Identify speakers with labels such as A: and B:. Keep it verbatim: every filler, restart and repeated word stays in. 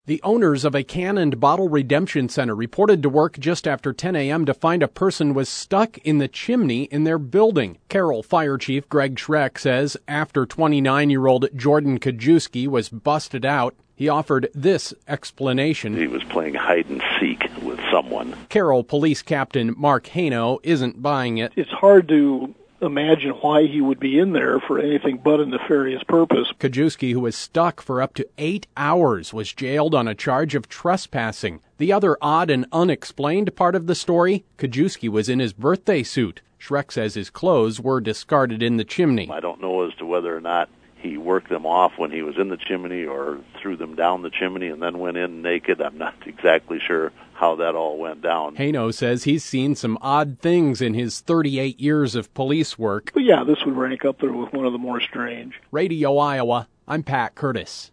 A: The owners of a canned bottle redemption center reported to work just after ten a.m. to find a person was stuck in the chimney in their building. Carroll Fire Chief Greg Schreck says after twenty-nine-year-old Jordan Kajewski was busted out, he offered this explanation.
B: He was playing hide-and-seek with someone.
A: Carroll Police Captain Mark Haino isn't buying it.
C: It's hard to imagine why he would be in there for anything but a nefarious purpose.
A: Kajewski, who was stuck for up to eight hours, was jailed on a charge of trespassing. The other odd and unexplained part of the story, Kajewski was in his birthday suit. Schreck says his clothes were discarded in the chimney.
B: I don't know as to whether or not he worked them off when he was in the chimney or threw them down the chimney and then went in naked. I'm not exactly sure how that all went down.
A: Haino says he's seen some odd things in his thirty-eight years of police work.
C: But yeah, this would rank up there with one of the more strange.
A: Radio Iowa, I'm Pat Curtis.